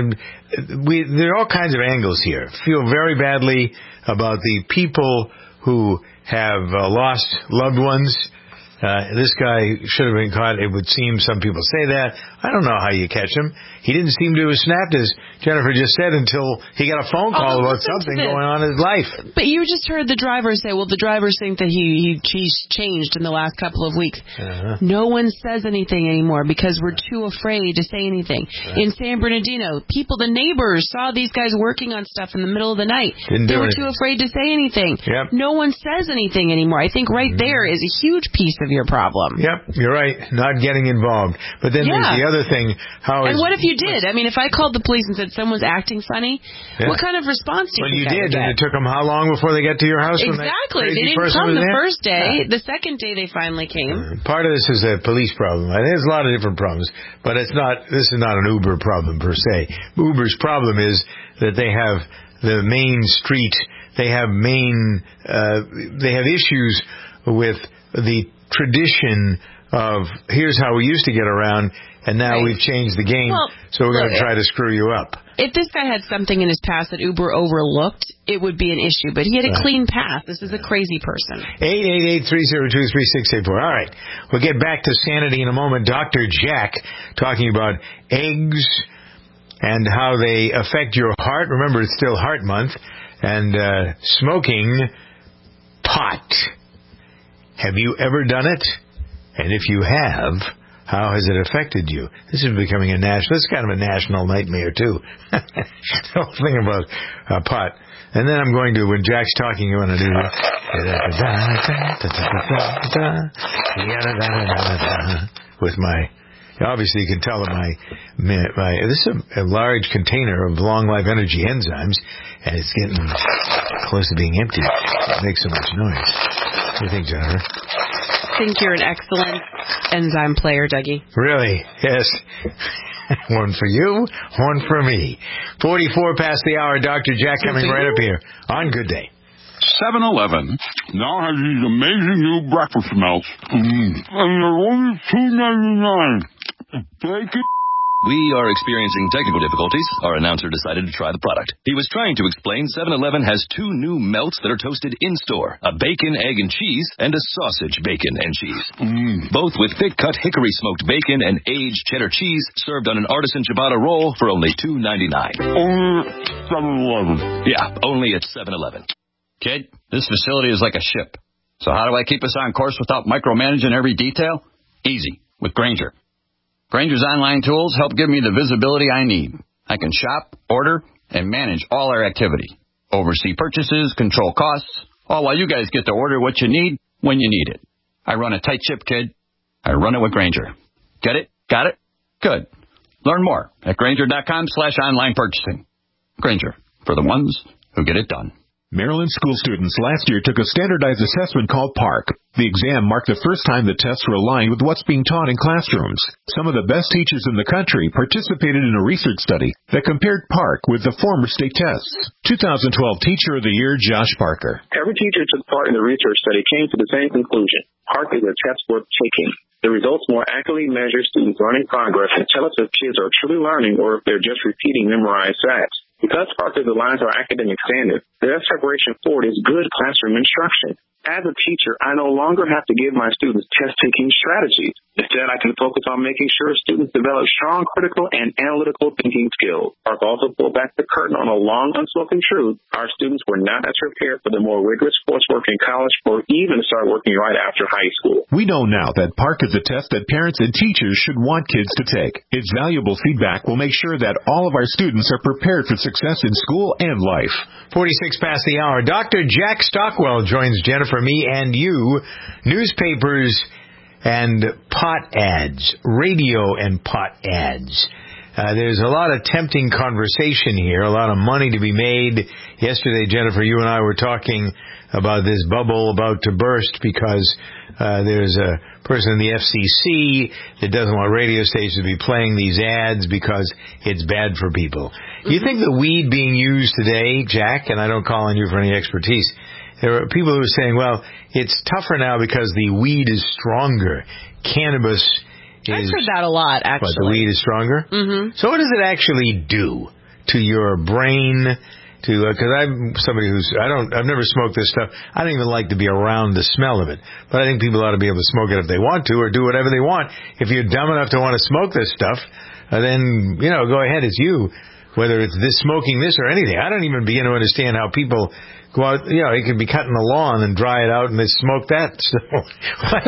Uh, we, there are all kinds of angles here. Feel very badly about the people who have uh, lost loved ones. Uh, this guy should have been caught. It would seem some people say that. I don't know how you catch him. He didn't seem to have snapped, as Jennifer just said, until he got a phone call oh, about something going on in his life. But you just heard the driver say, well, the drivers think that he, he he's changed in the last couple of weeks. Uh-huh. No one says anything anymore because we're too afraid to say anything. Uh-huh. In San Bernardino, people, the neighbors, saw these guys working on stuff in the middle of the night. Didn't they do were anything. too afraid to say anything. Yep. No one says anything anymore. I think right mm-hmm. there is a huge piece of your problem. Yep, you're right. Not getting involved. But then yeah. there's the other thing. How and is, what if you did? I mean, if I called the police and said someone's acting funny, yeah. what kind of response do you well, think you did, and it took them how long before they got to your house? Exactly. They didn't come the first day. Yeah. The second day they finally came. Uh, part of this is a police problem. I think there's a lot of different problems, but it's not. This is not an Uber problem per se. Uber's problem is that they have the main street. They have main. Uh, they have issues with the tradition of here's how we used to get around, and now right. we've changed the game, well, so we're going to try to screw you up. If this guy had something in his past that Uber overlooked, it would be an issue, but he had a right. clean past. This is a crazy person. eight eight eight, three oh two, three six eight four. All right, we'll get back to sanity in a moment. Doctor Jack talking about eggs and how they affect your heart. Remember, it's still Heart Month. And uh, smoking pot. Have you ever done it? And if you have, how has it affected you? This is becoming a national, this is kind of a national nightmare, too. The whole thing about uh, pot. And then I'm going to, when Jack's talking, you want to do with my, obviously you can tell that my, my this is a, a large container of long life energy enzymes, and it's getting close to being empty. It makes so much noise. What do you think, Jennifer? I think you're an excellent enzyme player, Dougie. Really? Yes. One for you, one for me. forty-four past the hour. Doctor Jack coming right up here on Good Day. seven eleven now has these amazing new breakfast melts. Mm. And they're only two ninety-nine. Bacon. We are experiencing technical difficulties. Our announcer decided to try the product. He was trying to explain seven eleven has two new melts that are toasted in-store. A bacon, egg, and cheese, and a sausage bacon and cheese. Mm. Both with thick-cut hickory-smoked bacon and aged cheddar cheese served on an artisan ciabatta roll for only two ninety-nine. Only at seven eleven. Yeah, only at seven eleven. Kid, this facility is like a ship. So how do I keep us on course without micromanaging every detail? Easy, with Grainger. Grainger's online tools help give me the visibility I need. I can shop, order, and manage all our activity. Oversee purchases, control costs, all while you guys get to order what you need when you need it. I run a tight ship, kid. I run it with Grainger. Get it? Got it? Good. Learn more at Grainger.com slash online purchasing. Grainger, for the ones who get it done. Maryland school students last year took a standardized assessment called PARCC. The exam marked the first time the tests were aligned with what's being taught in classrooms. Some of the best teachers in the country participated in a research study that compared PARCC with the former state tests. two thousand twelve Teacher of the Year, Josh Parker. Every teacher who took part in the research study came to the same conclusion. PARCC is a test worth taking. The results more accurately measure students' learning progress and tell us if kids are truly learning or if they're just repeating memorized facts. Because PARCC is aligned to our academic standards, their preparation forward is good classroom instruction. As a teacher, I no longer have to give my students test-taking strategies. Instead, I can focus on making sure students develop strong critical and analytical thinking skills. PARCC also pulled back the curtain on a long unspoken truth. Our students were not as prepared for the more rigorous coursework in college or even start working right after high school. We know now that PARCC is a test that parents and teachers should want kids to take. Its valuable feedback will make sure that all of our students are prepared for success in school and life. forty-six past the hour. Doctor Jack Stockwell joins Jennifer, me, and you. Newspapers and pot ads, radio and pot ads. Uh, there's a lot of tempting conversation here, a lot of money to be made. Yesterday, Jennifer, you and I were talking about this bubble about to burst because uh, there's a person in the F C C that doesn't want radio stations to be playing these ads because it's bad for people. Do you think the weed being used today, Jack, and I don't call on you for any expertise, there are people who are saying, well, it's tougher now because the weed is stronger. Cannabis is... I've heard that a lot, actually. But the weed is stronger? Mm-hmm. So what does it actually do to your brain? To because uh, I'm somebody who's I don't I've never smoked this stuff. I don't even like to be around the smell of it. But I think people ought to be able to smoke it if they want to, or do whatever they want. If you're dumb enough to want to smoke this stuff, uh, then you know go ahead. It's you. Whether it's this smoking this or anything, I don't even begin to understand how people go out. You know, you could be cutting the lawn and dry it out and they smoke that. So why,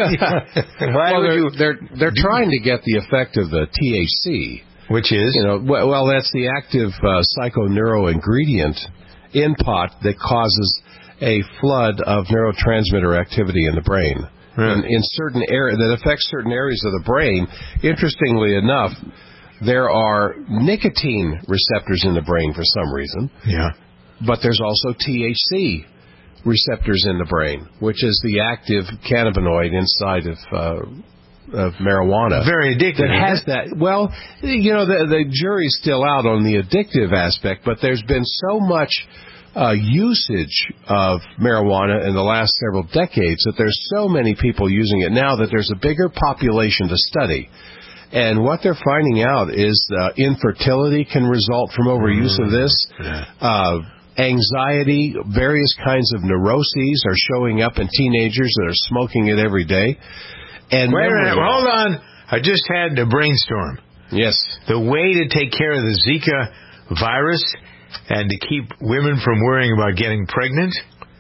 why well, would they're, you? They're they're trying to get the effect of the T H C. Which is? You know, well, well that's the active uh, psychoneural ingredient in pot that causes a flood of neurotransmitter activity in the brain. Right. And in certain areas, that affects certain areas of the brain. Interestingly enough, there are nicotine receptors in the brain for some reason. Yeah. But there's also T H C receptors in the brain, which is the active cannabinoid inside of uh, of marijuana. Very addictive. That has that. Well, you know, the, the jury's still out on the addictive aspect, but there's been so much uh, usage of marijuana in the last several decades that there's so many people using it now that there's a bigger population to study. And what they're finding out is uh, infertility can result from overuse mm, of this. Yeah. Uh, anxiety, various kinds of neuroses are showing up in teenagers that are smoking it every day. And Wait a minute, hold on. I just had a brainstorm. Yes. The way to take care of the Zika virus and to keep women from worrying about getting pregnant,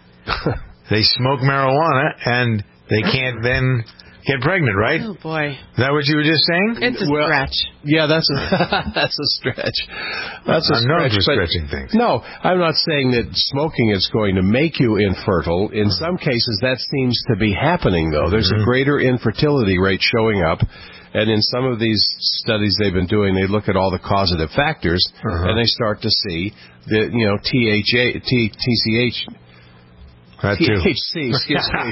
they smoke marijuana and they can't then get pregnant, right? Oh, boy. Is that what you were just saying? It's a well, stretch. Yeah, that's a, that's a stretch. That's a I'm known stretch. for stretching things. No, I'm not saying that smoking is going to make you infertile. In some cases, that seems to be happening, though. There's Mm-hmm. a greater infertility rate showing up. And in some of these studies they've been doing, they look at all the causative factors, uh-huh. and they start to see that, you know, T H A, T, T C H... That T too. H C, excuse me,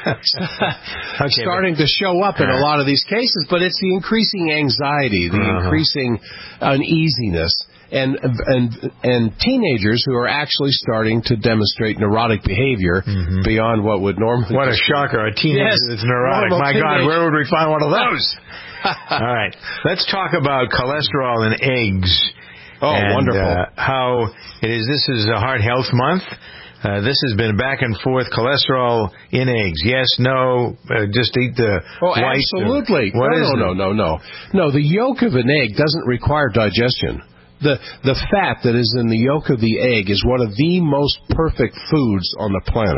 okay, starting but, to show up in a lot of these cases, but it's the increasing anxiety, the uh-huh. increasing uneasiness, and and and teenagers who are actually starting to demonstrate neurotic behavior mm-hmm. beyond what would normally. What a shocker! A teenager yes, that's neurotic. My teenage. God, where would we find one of those? All right, let's talk about cholesterol in eggs. Oh, and, wonderful! Uh, how it is. This is a Heart Health Month. Uh, this has been back and forth. Cholesterol in eggs. Yes, no, uh, just eat the oh, white. Absolutely. What no, is no, no, no, no. No, the yolk of an egg doesn't require digestion. The the fat that is in the yolk of the egg is one of the most perfect foods on the planet.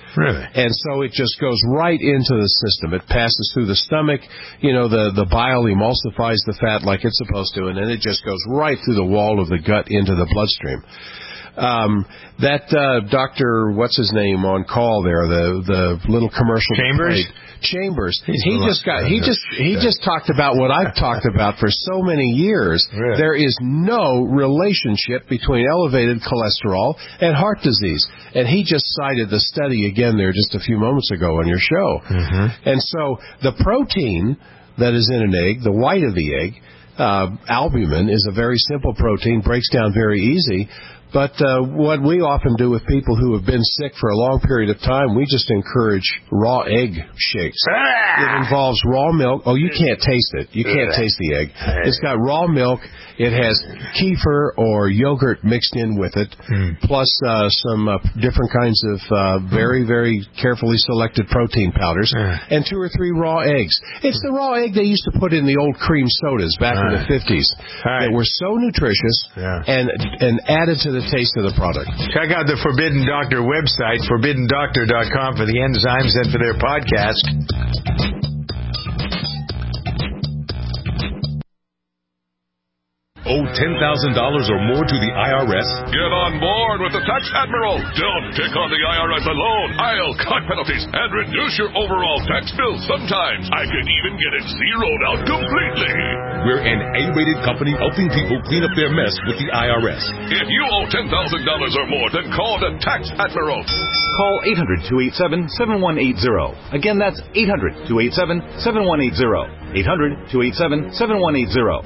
Really? And so it just goes right into the system. It passes through the stomach. You know, the, the bile emulsifies the fat like it's supposed to, and then it just goes right through the wall of the gut into the bloodstream. Um, that uh, Doctor what's his name on call there, the the little commercial Chambers. Played, Chambers. He's he just got he just he just talked about what I've talked about for so many years. Really? There is no relationship between elevated cholesterol and heart disease, and he just cited the study again there just a few moments ago on your show. Mm-hmm. And so the protein that is in an egg, the white of the egg, uh, albumin, is a very simple protein, breaks down very easy. But uh, what we often do with people who have been sick for a long period of time, we just encourage raw egg shakes. Ah! It involves raw milk. Oh, you can't taste it. You can't taste the egg. It's got raw milk. It has kefir or yogurt mixed in with it, mm. plus uh, some uh, different kinds of uh, very, very carefully selected protein powders, mm. and two or three raw eggs. It's the raw egg they used to put in the old cream sodas back All in right. the fifties right. that were so nutritious yeah. and and added to the taste of the product. Check out the Forbidden Doctor website, forbidden doctor dot com, for the enzymes and for their podcast. Owe ten thousand dollars or more to the I R S? Get on board with the Tax Admiral. Don't take on the I R S alone. I'll cut penalties and reduce your overall tax bill. Sometimes I can even get it zeroed out completely. We're an A-rated company helping people clean up their mess with the I R S. If you owe ten thousand dollars or more, then call the Tax Admiral. Call eight hundred, two eight seven, seven one eight zero. Again, that's eight hundred, two eight seven, seven one eight zero. eight hundred, two eight seven, seven one eight zero.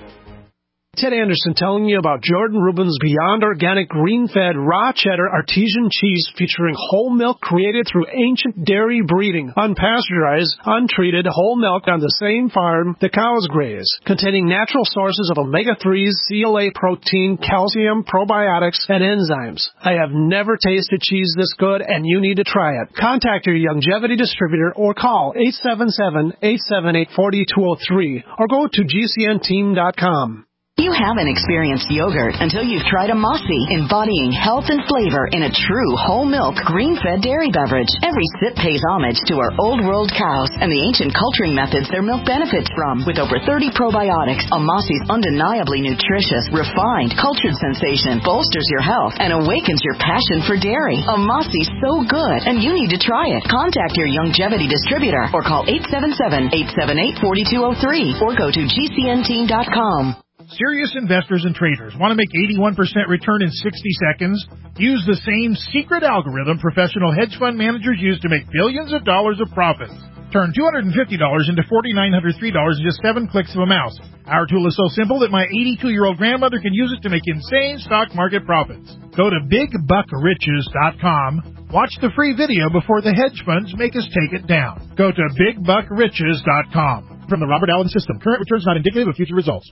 Ted Anderson telling you about Jordan Rubin's Beyond Organic Green-Fed Raw Cheddar Artesian Cheese featuring whole milk created through ancient dairy breeding, unpasteurized, untreated whole milk on the same farm the cows graze, containing natural sources of omega threes, C L A protein, calcium, probiotics, and enzymes. I have never tasted cheese this good, and you need to try it. Contact your Youngevity distributor or call eight seven seven, eight seven eight, four two zero three or go to G C N team dot com. You haven't experienced yogurt until you've tried a Mossy, embodying health and flavor in a true whole milk, green-fed dairy beverage. Every sip pays homage to our old world cows and the ancient culturing methods their milk benefits from. With over thirty probiotics, a Mossy's undeniably nutritious, refined, cultured sensation bolsters your health and awakens your passion for dairy. A Mossy's so good, and you need to try it. Contact your Youngevity distributor or call eight seven seven, eight seven eight, four two zero three or go to G C N team dot com. Serious investors and traders want to make eighty-one percent return in sixty seconds? Use the same secret algorithm professional hedge fund managers use to make billions of dollars of profits. Turn two hundred fifty dollars into four thousand nine hundred three dollars in just seven clicks of a mouse. Our tool is so simple that my eighty-two-year-old grandmother can use it to make insane stock market profits. Go to big buck riches dot com. Watch the free video before the hedge funds make us take it down. Go to big buck riches dot com. From the Robert Allen System. Current returns not indicative of future results.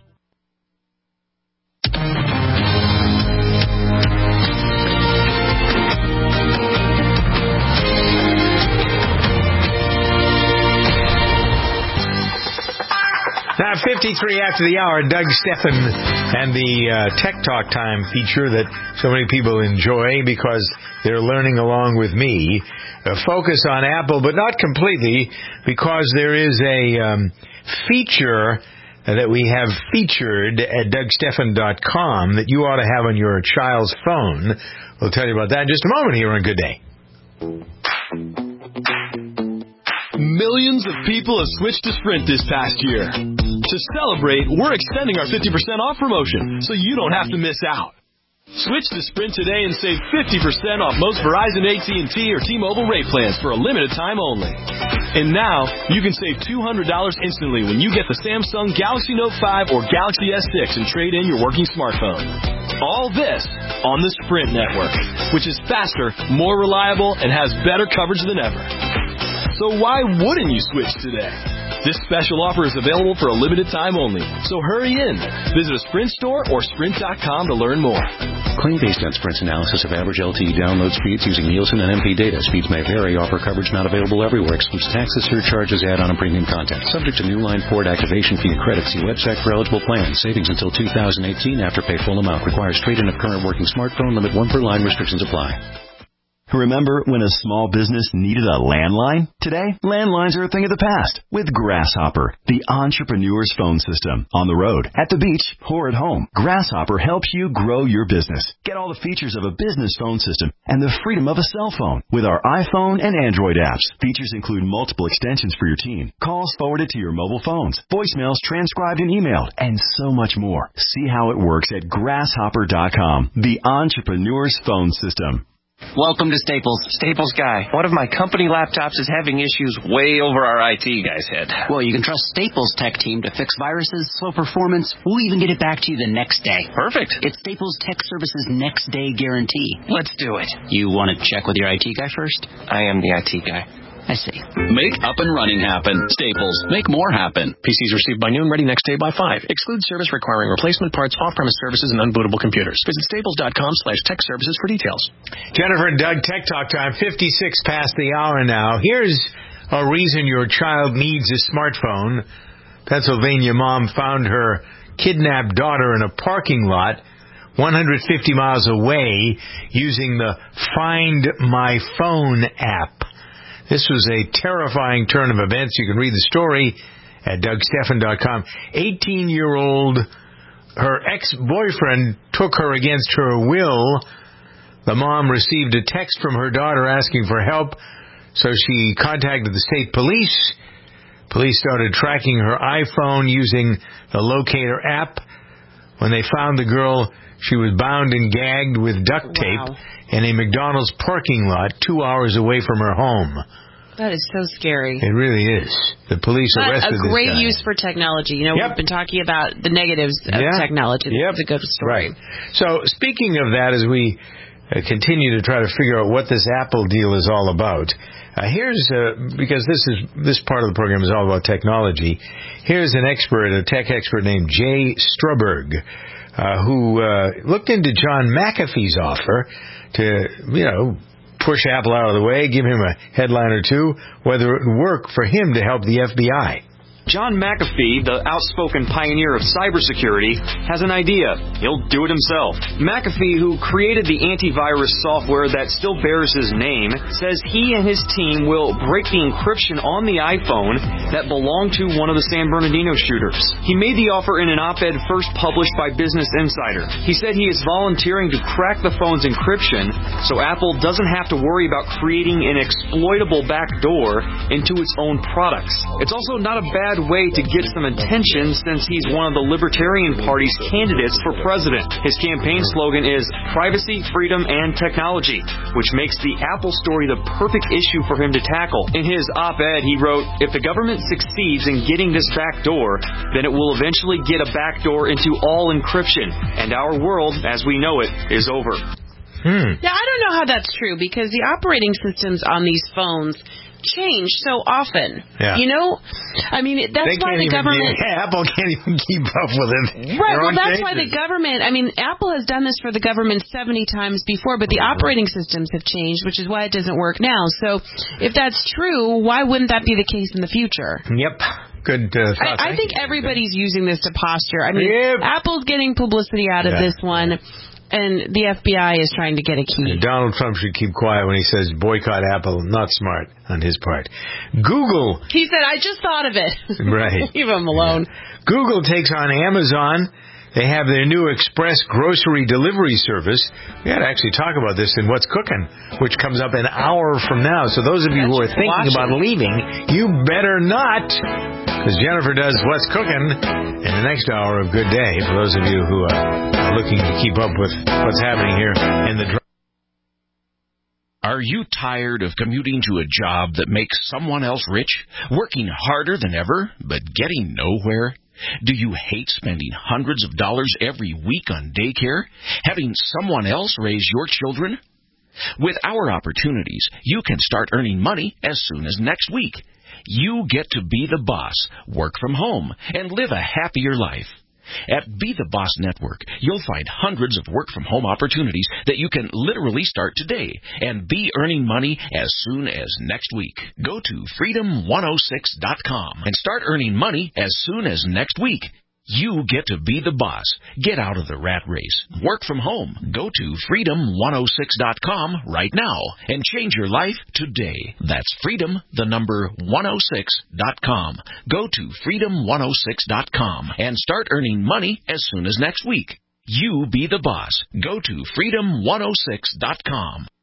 Now, fifty-three after the hour, Doug Stephan and the uh, Tech Talk Time feature that so many people enjoy because they're learning along with me. Uh, focus on Apple, but not completely, because there is a um, feature that we have featured at Doug Stephan dot com that you ought to have on your child's phone. We'll tell you about that in just a moment here on Good Day. Millions of people have switched to Sprint this past year. To celebrate, we're extending our fifty percent off promotion, so you don't have to miss out. Switch to Sprint today and save fifty percent off most Verizon, A T and T, or T-Mobile rate plans for a limited time only. And now, you can save two hundred dollars instantly when you get the Samsung Galaxy Note five or Galaxy S six and trade in your working smartphone. All this on the Sprint network, which is faster, more reliable, and has better coverage than ever. So why wouldn't you switch today? This special offer is available for a limited time only, so hurry in. Visit a Sprint store or sprint dot com to learn more. Claim based on Sprint's analysis of average L T E download speeds using Nielsen and M P data. Speeds may vary. Offer coverage not available everywhere. Excludes taxes, surcharges, add-on, and premium content. Subject to new line port activation fee and credits. See website for eligible plans. Savings until two thousand eighteen. After pay full amount. Requires trade-in of current working smartphone. Limit one per line. Restrictions apply. Remember when a small business needed a landline? Today, landlines are a thing of the past with Grasshopper, the entrepreneur's phone system. On the road, at the beach, or at home, Grasshopper helps you grow your business. Get all the features of a business phone system and the freedom of a cell phone with our iPhone and Android apps. Features include multiple extensions for your team, calls forwarded to your mobile phones, voicemails transcribed and emailed, and so much more. See how it works at grasshopper dot com, the entrepreneur's phone system. Welcome to Staples. Staples guy. One of my company laptops is having issues way over our I T guy's head. Well, you can trust Staples tech team to fix viruses, slow performance. We'll even get it back to you the next day. Perfect. It's Staples Tech Services next day guarantee. Let's do it. You want to check with your I T guy first? I am the I T guy. I see. Make up and running happen. Staples. Make more happen. P Cs received by noon, ready next day by five. Exclude service requiring replacement parts, off-premise services, and unbootable computers. Visit staples.com slash tech services for details. Jennifer and Doug, Tech Talk time, fifty-six past the hour now. Here's a reason your child needs a smartphone. Pennsylvania mom found her kidnapped daughter in a parking lot one hundred fifty miles away using the Find My Phone app. This was a terrifying turn of events. You can read the story at doug stephan dot com. eighteen-year-old, her ex-boyfriend took her against her will. The mom received a text from her daughter asking for help, so she contacted the state police. Police started tracking her iPhone using the Locator app. When they found the girl, she was bound and gagged with duct tape. Wow. In a McDonald's parking lot two hours away from her home. That is so scary. It really is. The police but arrested this guy. A great use for technology. You know, yep. we've been talking about the negatives of yep. technology. Yep. It's a good story. Right. So, speaking of that, as we uh, continue to try to figure out what this Apple deal is all about, uh, here's, uh, because this is this part of the program is all about technology, here's an expert, a tech expert named Jay Strubberg, uh, who uh, looked into John McAfee's offer to, you know, push Apple out of the way, give him a headline or two, whether it would work for him to help the F B I. John McAfee, the outspoken pioneer of cybersecurity, has an idea. He'll do it himself. McAfee, who created the antivirus software that still bears his name, says he and his team will break the encryption on the iPhone that belonged to one of the San Bernardino shooters. He made the offer in an op-ed first published by Business Insider. He said he is volunteering to crack the phone's encryption so Apple doesn't have to worry about creating an exploitable backdoor into its own products. It's also not a bad way to get some attention since he's one of the Libertarian Party's candidates for president. His campaign slogan is privacy, freedom, and technology, which makes the Apple story the perfect issue for him to tackle. In his op-ed, he wrote, "If the government succeeds in getting this backdoor, then it will eventually get a backdoor into all encryption, and our world, as we know it, is over." Hmm. Now, I don't know how that's true because the operating systems on these phones change so often. Yeah. You know, I mean, that's they why the government... Get, Apple can't even keep up with it. Right, well, that's changes. why the government... I mean, Apple has done this for the government seventy times before, but the operating systems have changed, which is why it doesn't work now. So, if that's true, why wouldn't that be the case in the future? Yep. Good uh, thought. I, I think everybody's using this to posture. I mean, yep. Apple's getting publicity out of yeah. this one. And the F B I is trying to get a key. And Donald Trump should keep quiet when he says boycott Apple. Not smart on his part. Google. He said, I just thought of it. Right. Leave him alone. Yeah. Google takes on Amazon. They have their new express grocery delivery service. We got to actually talk about this in What's Cooking, which comes up an hour from now. So those of you who are thinking about leaving, you better not, because Jennifer does What's Cooking in the next hour of Good Day, for those of you who are looking to keep up with what's happening here in the... Are you tired of commuting to a job that makes someone else rich, working harder than ever, but getting nowhere? Do you hate spending hundreds of dollars every week on daycare, having someone else raise your children? With our opportunities, you can start earning money as soon as next week. You get to be the boss, work from home, and live a happier life. At Be the Boss Network, you'll find hundreds of work-from-home opportunities that you can literally start today and be earning money as soon as next week. Go to freedom one oh six dot com and start earning money as soon as next week. You get to be the boss. Get out of the rat race. Work from home. Go to freedom one oh six dot com right now and change your life today. That's freedom, the number one oh six dot com. Go to freedom one oh six dot com and start earning money as soon as next week. You be the boss. Go to freedom one oh six dot com.